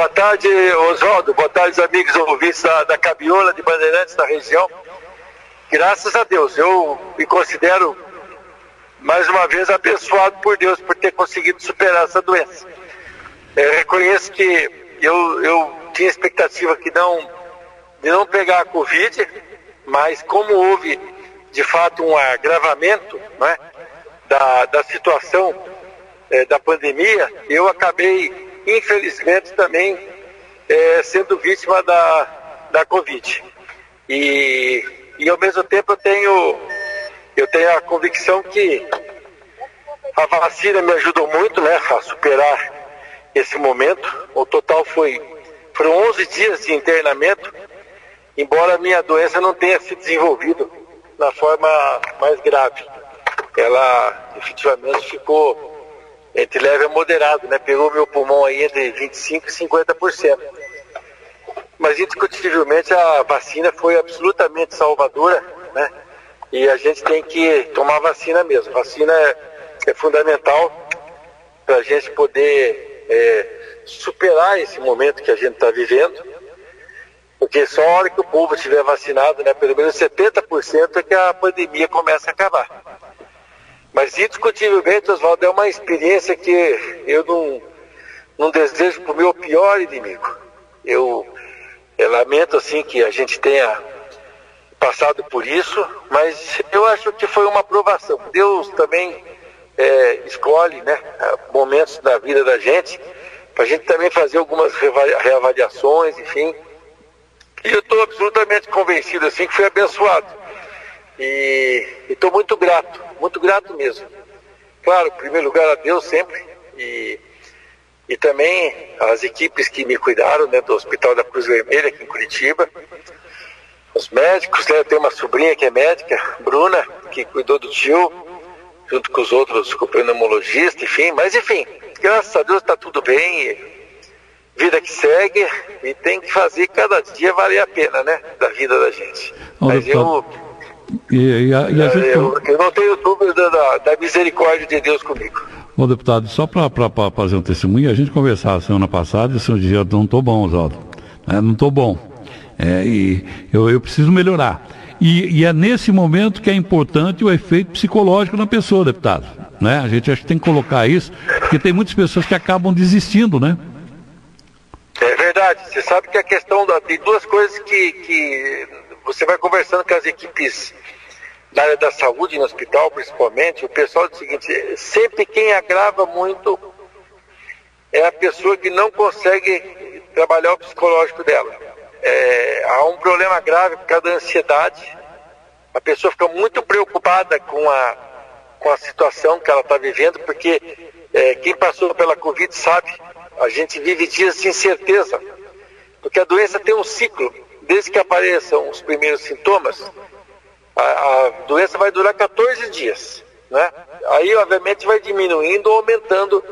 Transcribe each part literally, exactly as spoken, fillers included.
Boa tarde, Oswaldo. Boa tarde, amigos ouvintes da, da Cabiola de Bandeirantes da região. Graças a Deus, eu me considero mais uma vez abençoado por Deus por ter conseguido superar essa doença. Eu reconheço que eu, eu tinha expectativa que não, de não pegar a Covid, mas como houve de fato um agravamento, né, da, da situação é, da pandemia, eu acabei, infelizmente, também é, sendo vítima da, da Covid. E, e ao mesmo tempo eu tenho, eu tenho a convicção que a vacina me ajudou muito, né, a superar esse momento. O total foi, foram onze dias de internamento, embora a minha doença não tenha se desenvolvido na forma mais grave. Ela efetivamente ficou entre leve a moderado, né? Pegou meu pulmão aí entre vinte e cinco por cento e cinquenta por cento. Mas indiscutivelmente a vacina foi absolutamente salvadora, né? E a gente tem que tomar vacina mesmo. Vacina é, é fundamental para a gente poder é, superar esse momento que a gente está vivendo. Porque só a hora que o povo estiver vacinado, né, pelo menos setenta por cento, é que a pandemia começa a acabar. Mas indiscutivelmente, Oswaldo, é uma experiência que eu não, não desejo para o meu pior inimigo. Eu, eu lamento assim que a gente tenha passado por isso, mas eu acho que foi uma aprovação. Deus também é, escolhe, né, momentos da vida da gente, para a gente também fazer algumas reavaliações, enfim. E eu estou absolutamente convencido assim que fui abençoado. E estou muito grato, muito grato mesmo. Claro, em primeiro lugar a Deus sempre. E, e também as equipes que me cuidaram, né, do Hospital da Cruz Vermelha aqui em Curitiba. Os médicos, né, eu tenho uma sobrinha que é médica, Bruna, que cuidou do tio, junto com os outros, com o pneumologista, enfim. Mas enfim, graças a Deus está tudo bem. E, vida que segue, e tem que fazer cada dia valer a pena, né, da vida da gente. Ô, Mas eu, e, e a, e a gente... eu, eu não tenho dúvida da, da misericórdia de Deus comigo. Bom, deputado, só para fazer um testemunho, a gente conversava semana passada e o senhor dizia, eu não estou bom, Oswaldo, é, não estou bom, é, e eu, eu preciso melhorar. E, e é nesse momento que é importante o efeito psicológico na pessoa, deputado, né? A gente acho que tem que colocar isso, porque tem muitas pessoas que acabam desistindo, né? É verdade, você sabe que a questão da, tem duas coisas que, que você vai conversando com as equipes da área da saúde, no hospital principalmente, o pessoal diz o seguinte, sempre quem agrava muito é a pessoa que não consegue trabalhar o psicológico dela. É, há um problema grave por causa da ansiedade, a pessoa fica muito preocupada com a, com a situação que ela está vivendo, porque é, quem passou pela Covid sabe, a gente vive dias de incerteza, porque a doença tem um ciclo. Desde que apareçam os primeiros sintomas, a, a doença vai durar quatorze dias, né? Aí, obviamente, vai diminuindo ou aumentando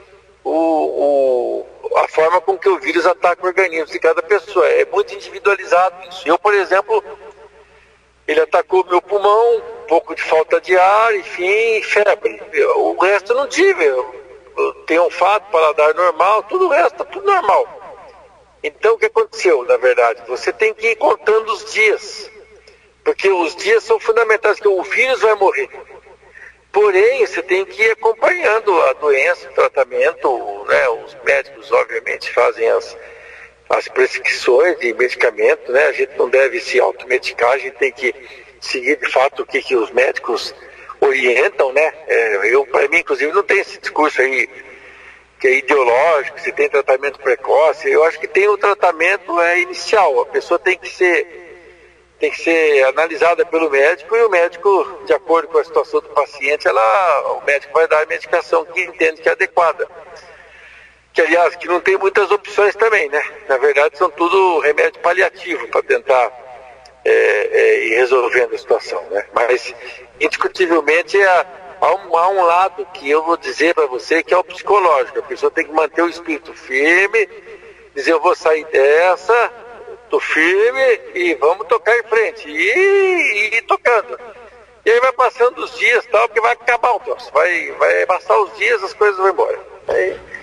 o, o, a forma com que o vírus ataca o organismo de cada pessoa. É muito individualizado isso. Eu, por exemplo, ele atacou meu pulmão, um pouco de falta de ar, enfim, febre. Eu, o resto eu não tive. Eu, tem um fato, paladar normal, tudo o resto está tudo normal. Então o que aconteceu, na verdade? Você tem que ir contando os dias, porque os dias são fundamentais, porque o vírus vai morrer. Porém, você tem que ir acompanhando a doença, o tratamento, né? Os médicos obviamente fazem as, as prescrições de medicamento, né? A gente não deve se automedicar, a gente tem que seguir de fato o que, que os médicos orientam, né? É, eu, para mim, inclusive, não tem esse discurso aí que é ideológico, se tem tratamento precoce. Eu acho que tem o tratamento é, inicial. A pessoa tem que ser, tem que ser analisada pelo médico e o médico, de acordo com a situação do paciente, ela, o médico vai dar a medicação que entende que é adequada. Que, aliás, que não tem muitas opções também, né? Na verdade, são tudo remédio paliativo para tentar É, é, e resolvendo a situação, né? Mas indiscutivelmente há, há, um, há um lado que eu vou dizer para você que é o psicológico. A pessoa tem que manter o espírito firme, dizer eu vou sair dessa, tô firme e vamos tocar em frente e, e ir tocando. E aí vai passando os dias, tal, porque vai acabar o troço, vai, vai passar os dias, as coisas vão embora. Aí,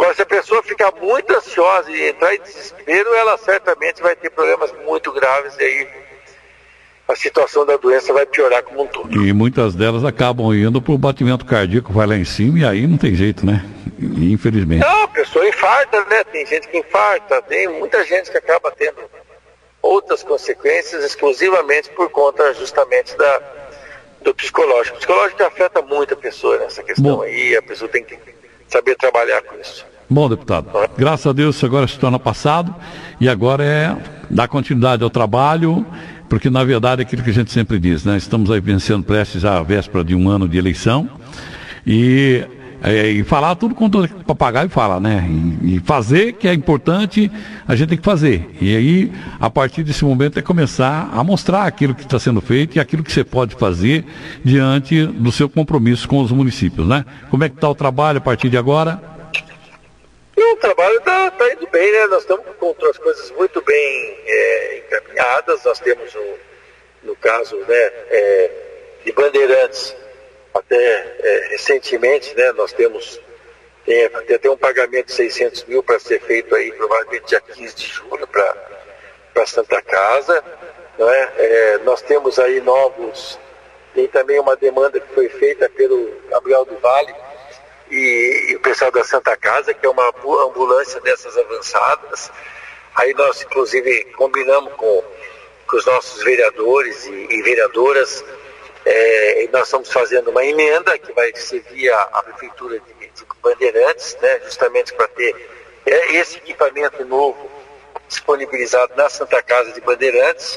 Agora, se a pessoa ficar muito ansiosa e entrar em desespero, ela certamente vai ter problemas muito graves e aí a situação da doença vai piorar como um todo. E muitas delas acabam indo para o batimento cardíaco, vai lá em cima e aí não tem jeito, né? Infelizmente. Não, a pessoa infarta, né? Tem gente que infarta, tem muita gente que acaba tendo outras consequências exclusivamente por conta justamente da, do psicológico. O psicológico afeta muito a pessoa nessa questão. Bom, aí, a pessoa tem que saber trabalhar com isso. Bom, deputado, graças a Deus isso agora se torna passado e agora é dar continuidade ao trabalho, porque na verdade é aquilo que a gente sempre diz, né? Estamos aí vencendo prestes à véspera de um ano de eleição e, é, e falar tudo com todo papagaio fala, né? E, e fazer, que é importante, a gente tem que fazer. E aí, a partir desse momento, é começar a mostrar aquilo que está sendo feito e aquilo que você pode fazer diante do seu compromisso com os municípios, né? Como é que está o trabalho a partir de agora? E o trabalho está tá indo bem, né? Nós estamos com as coisas muito bem é, encaminhadas. Nós temos, um, no caso, né, é, de Bandeirantes, até é, recentemente, né, nós temos tem, tem até um pagamento de seiscentos mil para ser feito aí, provavelmente dia quinze de julho, para a Santa Casa. Né? É, nós temos aí novos, tem também uma demanda que foi feita pelo Gabriel do Vale, E, e o pessoal da Santa Casa, que é uma ambulância dessas avançadas. Aí nós, inclusive, combinamos com, com os nossos vereadores e, e vereadoras, é, e nós estamos fazendo uma emenda que vai ser via a Prefeitura de, de Bandeirantes, né, justamente para ter é, esse equipamento novo disponibilizado na Santa Casa de Bandeirantes.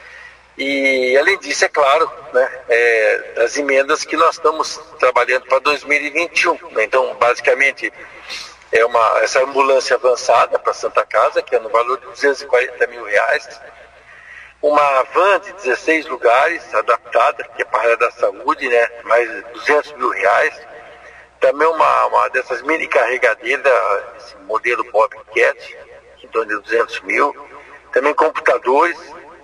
E, além disso, é claro, né, é, as emendas que nós estamos trabalhando para dois mil e vinte e um. Né? Então, basicamente, é uma, essa ambulância avançada para Santa Casa, que é no valor de duzentos e quarenta mil reais. Uma van de dezesseis lugares, adaptada, que é para a área da saúde, né, mais duzentos mil reais. Também uma, uma dessas mini carregadeiras, esse modelo Bobcat, em torno de duzentos mil. Também computadores.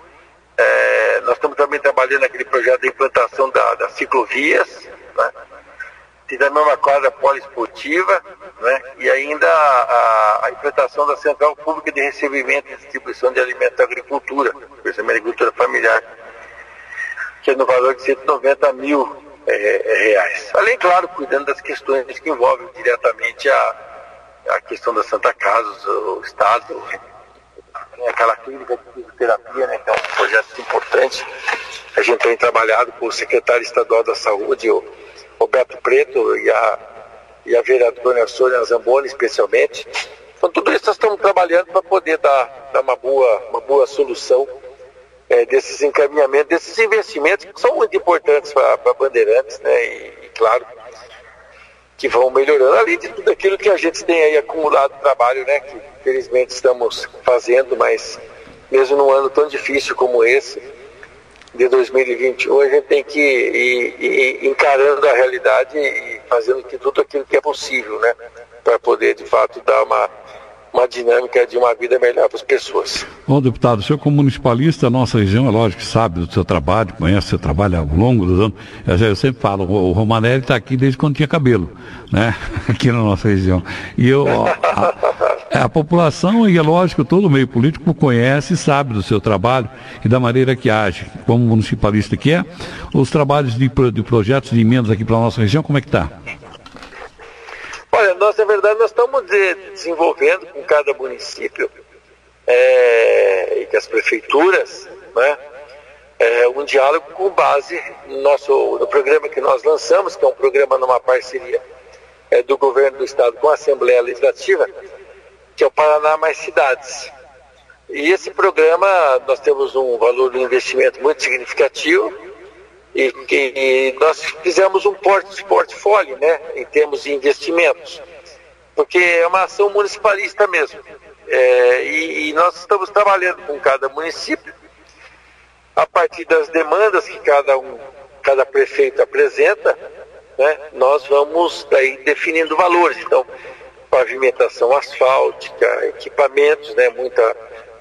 É, nós estamos também trabalhando naquele projeto de implantação da, das ciclovias, né? Tem também uma quadra poliesportiva, né? E ainda a, a implantação da Central Pública de Recebimento e Distribuição de Alimentos da Agricultura, principalmente agricultura familiar, que é no valor de cento e noventa mil é, reais. Além, claro, cuidando das questões que envolvem diretamente a, a questão da Santa Casa, o Estado, aquela clínica de fisioterapia, né, que é um projeto importante. A gente tem trabalhado com o secretário estadual da Saúde, o Roberto Preto, e a, e a vereadora Sônia Zamboni, especialmente. Então, tudo isso nós estamos trabalhando para poder dar, dar uma, boa, uma boa solução é, desses encaminhamentos, desses investimentos que são muito importantes para Bandeirantes, né, e, e claro, que vão melhorando, além de tudo aquilo que a gente tem aí acumulado de trabalho, né, que infelizmente estamos fazendo, mas mesmo num ano tão difícil como esse, de dois mil e vinte e um, a gente tem que ir, ir encarando a realidade e fazendo que tudo aquilo que é possível, né, para poder, de fato, dar uma, uma dinâmica de uma vida melhor para as pessoas. Bom, deputado, o senhor como municipalista, a nossa região, é lógico que sabe do seu trabalho, conhece o seu trabalho ao longo dos anos. Eu, eu sempre falo, o Romanelli está aqui desde quando tinha cabelo, né? Aqui na nossa região. E eu, a, a população, e é lógico, todo o meio político conhece e sabe do seu trabalho e da maneira que age, como municipalista que é. Os trabalhos de, de projetos de emendas aqui para a nossa região, como é que está? Olha, nós, na verdade, nós estamos de, desenvolvendo com cada município é, e com as prefeituras, né, é, um diálogo com base no, nosso, no programa que nós lançamos, que é um programa numa parceria é, do governo do estado com a Assembleia Legislativa, que é o Paraná Mais Cidades. E esse programa, nós temos um valor de investimento muito significativo, E, e, e nós fizemos um portfólio, né, em termos de investimentos, porque é uma ação municipalista mesmo. É, e, e nós estamos trabalhando com cada município, a partir das demandas que cada um, cada prefeito apresenta, né, nós vamos daí definindo valores. Então, pavimentação asfáltica, equipamentos, né, muita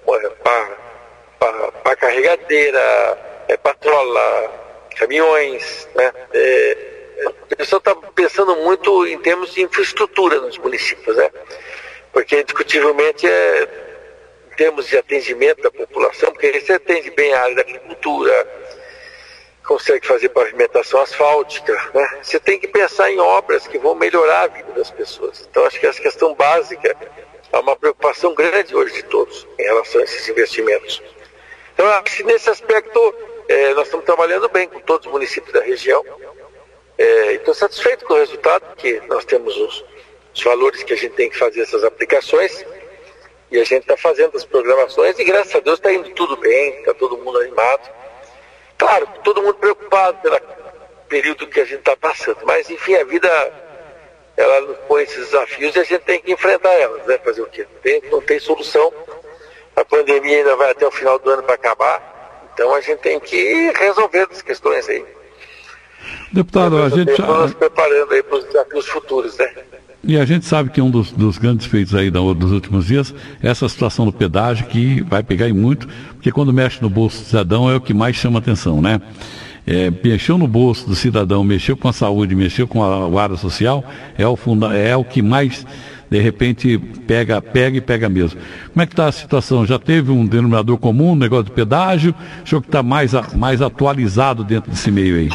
para carregadeira, é, patrola, caminhões, né, é, o pessoal está pensando muito em termos de infraestrutura nos municípios, né? Porque indiscutivelmente é em termos de atendimento da população, porque aí você atende bem a área da agricultura, consegue fazer pavimentação asfáltica, né? Você tem que pensar em obras que vão melhorar a vida das pessoas. Então acho que essa questão básica é uma preocupação grande hoje de todos em relação a esses investimentos. Então acho que nesse aspecto é, nós estamos trabalhando bem com todos os municípios da região. É, estou satisfeito com o resultado, porque nós temos os, os valores que a gente tem que fazer essas aplicações e a gente está fazendo as programações e graças a Deus está indo tudo bem, está todo mundo animado. Claro, todo mundo preocupado pelo período que a gente está passando, mas enfim, a vida ela nos põe esses desafios e a gente tem que enfrentar elas, né? Fazer o quê? Não tem, não tem solução, a pandemia ainda vai até o final do ano para acabar, então a gente tem que ir resolvendo as questões aí. Deputado, a gente está nos preparando aí para os desafios futuros, né? E a gente sabe que um dos, dos grandes feitos aí dos últimos dias é essa situação do pedágio, que vai pegar em muito, porque quando mexe no bolso do cidadão é o que mais chama atenção, né? É, mexeu no bolso do cidadão, mexeu com a saúde, mexeu com a guarda social, é o, funda, é o que mais, de repente, pega, pega e pega mesmo. Como é que está a situação? Já teve um denominador comum, um negócio de pedágio? O senhor que está mais, mais atualizado dentro desse meio aí?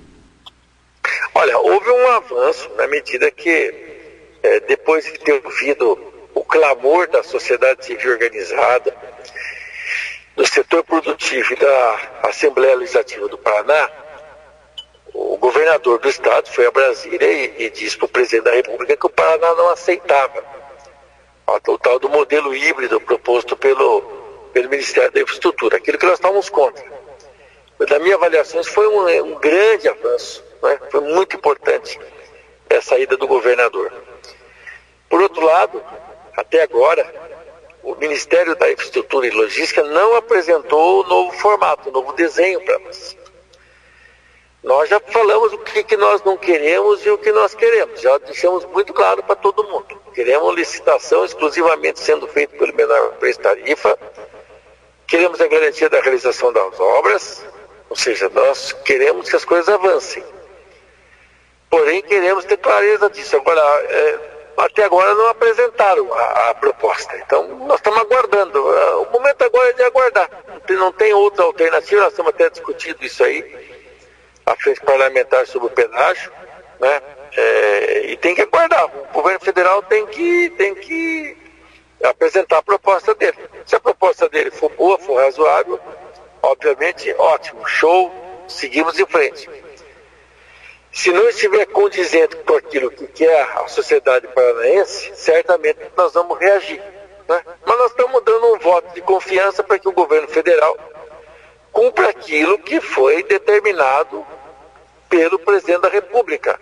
Olha, houve um avanço na medida que É, depois de ter ouvido o clamor da sociedade civil organizada, do setor produtivo e da Assembleia Legislativa do Paraná, o governador do estado foi a Brasília e, e disse para o presidente da República que o Paraná não aceitava o tal do modelo híbrido proposto pelo, pelo Ministério da Infraestrutura, aquilo que nós estávamos contra. Na minha avaliação, isso foi um, um grande avanço, né? Foi muito importante essa ida do governador. Por outro lado, até agora, o Ministério da Infraestrutura e Logística não apresentou o novo formato, o novo desenho para nós. Nós já falamos o que, que nós não queremos e o que nós queremos. Já deixamos muito claro para todo mundo. Queremos licitação exclusivamente sendo feita pelo menor preço tarifa. Queremos a garantia da realização das obras. Ou seja, nós queremos que as coisas avancem. Porém, queremos ter clareza disso. Agora, é, até agora não apresentaram a, a proposta. Então, nós estamos aguardando. O momento agora é de aguardar. Não tem, não tem outra alternativa. Nós estamos até discutindo isso aí, a frente parlamentar sobre o pedágio, né? É, e tem que aguardar. O governo federal tem que, tem que apresentar a proposta dele. Se a proposta dele for boa, for razoável, obviamente, ótimo, show, seguimos em frente. Se não estiver condizente com aquilo que quer a sociedade paranaense, certamente nós vamos reagir, né? Mas nós estamos dando um voto de confiança para que o governo federal cumpra aquilo que foi determinado pelo presidente da República.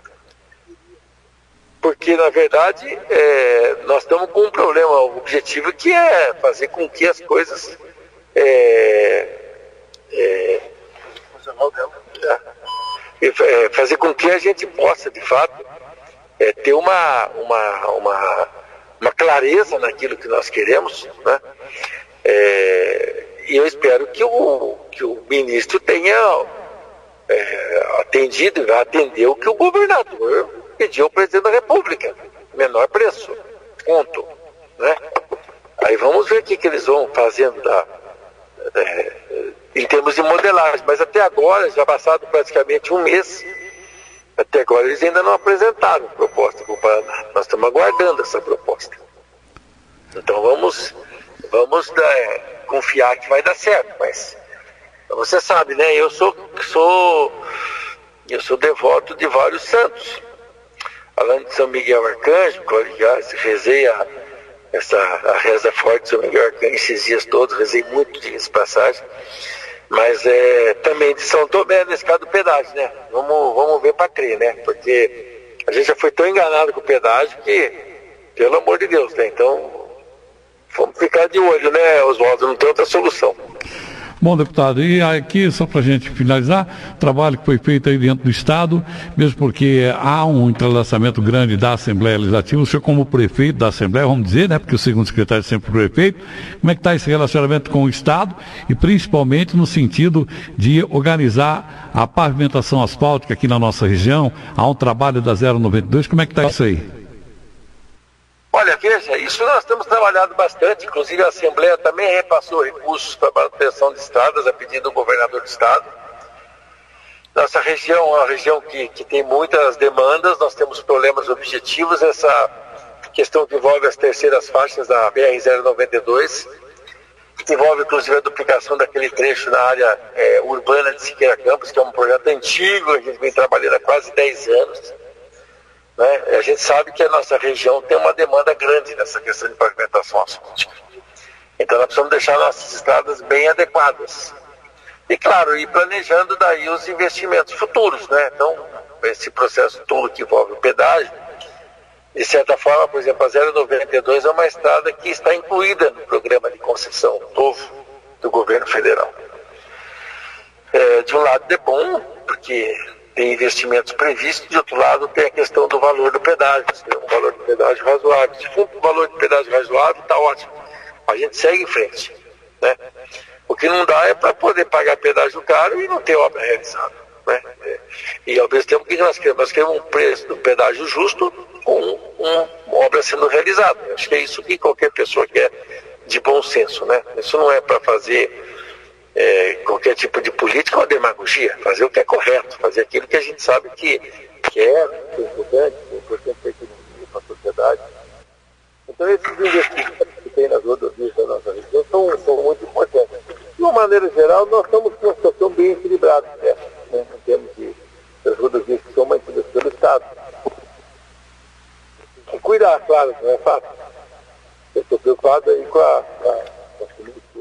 Porque, na verdade, é, nós estamos com um problema objetivo que é fazer com que as coisas... É, é, é, fazer com que a gente possa, de fato, é, ter uma, uma, uma, uma clareza naquilo que nós queremos, né? É, e eu espero que o, que o ministro tenha é, atendido, vai atender o que o governador pediu ao presidente da República. Menor preço, ponto, né? Aí vamos ver o que, que eles vão fazendo da, é, em termos de modelagem. Mas até agora, já passado praticamente um mês, até agora eles ainda não apresentaram proposta para o Paraná. Nós estamos aguardando essa proposta. Então vamos, vamos é, confiar que vai dar certo. Mas você sabe, né? Eu sou, sou, eu sou devoto de vários santos. Falando de São Miguel Arcanjo, aliás, rezei a, essa, a reza forte de São Miguel Arcanjo esses dias todos, rezei muito de passagem, mas é, também de São Tomé, nesse caso do pedágio, né? Vamos, vamos ver para crer, né? Porque a gente já foi tão enganado com o pedágio que, pelo amor de Deus, né? Então, vamos ficar de olho, né, Oswaldo? Não tem outra solução. Bom, deputado, e aqui, só para a gente finalizar, o trabalho que foi feito aí dentro do Estado, mesmo porque há um entrelaçamento grande da Assembleia Legislativa, o senhor como prefeito da Assembleia, vamos dizer, né, porque o segundo secretário é sempre o prefeito, como é que está esse relacionamento com o Estado e principalmente no sentido de organizar a pavimentação asfáltica aqui na nossa região, há um trabalho da zero noventa e dois, como é que está isso aí? Olha, veja, isso nós temos trabalhado bastante, inclusive a Assembleia também repassou recursos para manutenção de estradas a pedido do governador do Estado. Nossa região é uma região que, que tem muitas demandas, nós temos problemas objetivos, essa questão que envolve as terceiras faixas da B R zero noventa e dois, que envolve inclusive a duplicação daquele trecho na área é, urbana de Siqueira Campos, que é um projeto antigo, a gente vem trabalhando há quase dez anos. Né? A gente sabe que a nossa região tem uma demanda grande nessa questão de pavimentação asfáltica. Então nós precisamos deixar nossas estradas bem adequadas. E claro, ir planejando daí os investimentos futuros, né? Então, esse processo todo que envolve o pedágio, de certa forma, por exemplo, a zero noventa e dois é uma estrada que está incluída no programa de concessão novo do governo federal. É, de um lado é bom, porque tem investimentos previstos, de outro lado tem a questão do valor do pedágio, se tem um valor de pedágio razoável. Se for um valor de pedágio razoável, está ótimo. A gente segue em frente. Né? O que não dá é para poder pagar pedágio caro e não ter obra realizada. Né? E ao mesmo tempo, o que nós queremos? Nós queremos um preço do pedágio justo com um, uma obra sendo realizada. Acho que é isso que qualquer pessoa quer de bom senso. Né? Isso não é para fazer É, qualquer tipo de política ou demagogia, fazer o que é correto, fazer aquilo que a gente sabe que, que é, que é importante, que é importante para a economia, para a sociedade. Então esses investimentos que tem nas rodovias da nossa região são, são muito importantes. De uma maneira geral, nós estamos com uma situação bem equilibrada, né? Em termos de das rodovias que são mantidas pelo Estado. E cuidar, claro, não é fácil. Eu estou preocupado aí com a, com a, com a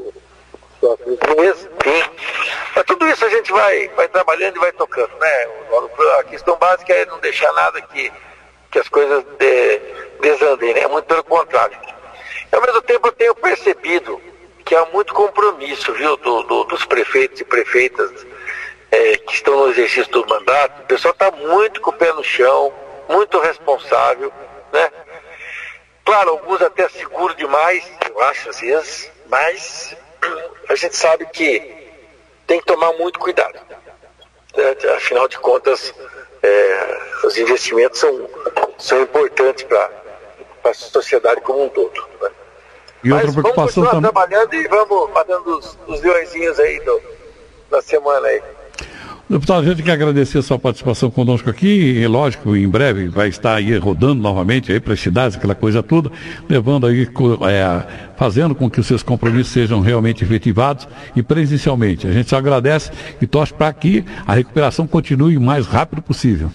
meses, enfim. Mas tudo isso a gente vai, vai trabalhando e vai tocando, né? A questão básica é não deixar nada que, que as coisas de, desandem, né? Muito pelo contrário. Ao mesmo tempo eu tenho percebido que há muito compromisso, viu, do, do, dos prefeitos e prefeitas é, que estão no exercício do mandato. O pessoal está muito com o pé no chão, muito responsável, né? Claro, alguns até seguros demais, eu acho às vezes, mas a gente sabe que tem que tomar muito cuidado. Né? Afinal de contas, é, os investimentos são, são importantes para a sociedade como um todo. Né? E outra Mas preocupação vamos continuar também... trabalhando e vamos matando os, os leõezinhos aí do, da semana aí. Deputado, a gente quer agradecer a sua participação conosco aqui, e lógico, em breve vai estar aí rodando novamente aí para as cidades, aquela coisa toda, levando aí, é, fazendo com que os seus compromissos sejam realmente efetivados e presencialmente. A gente só agradece e torce para que a recuperação continue o mais rápido possível.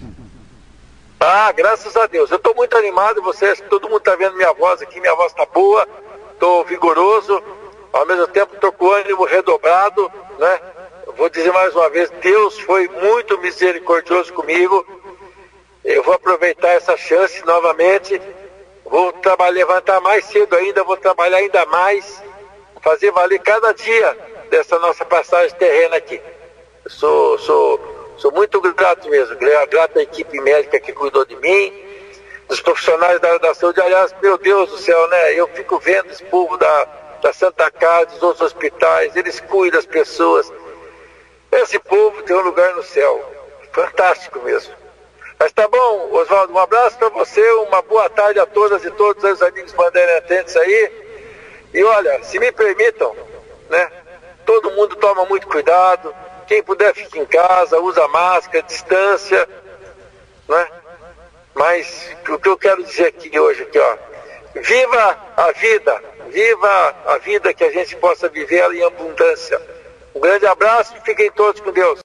Ah, graças a Deus. Eu estou muito animado, vocês, todo mundo está vendo minha voz aqui, minha voz está boa, estou vigoroso, ao mesmo tempo estou com o ânimo redobrado, né? Vou dizer mais uma vez, Deus foi muito misericordioso comigo. Eu vou aproveitar essa chance novamente. Vou trabalhar, levantar mais cedo ainda, vou trabalhar ainda mais, fazer valer cada dia dessa nossa passagem terrena aqui. Sou, sou, sou muito grato mesmo, grato à equipe médica que cuidou de mim, dos profissionais da área da saúde. Aliás, meu Deus do céu, né? Eu fico vendo esse povo da, da Santa Casa, dos outros hospitais, eles cuidam das pessoas. Esse povo tem um lugar no céu. Fantástico mesmo. Mas tá bom, Oswaldo, um abraço para você, uma boa tarde a todas e todos os amigos bandeirantes aí. E olha, se me permitam, né? Todo mundo toma muito cuidado. Quem puder fica em casa, usa máscara, distância, né? Mas o que eu quero dizer aqui hoje, aqui, ó, viva a vida, viva a vida, que a gente possa viver ela em abundância. Um grande abraço e fiquem todos com Deus.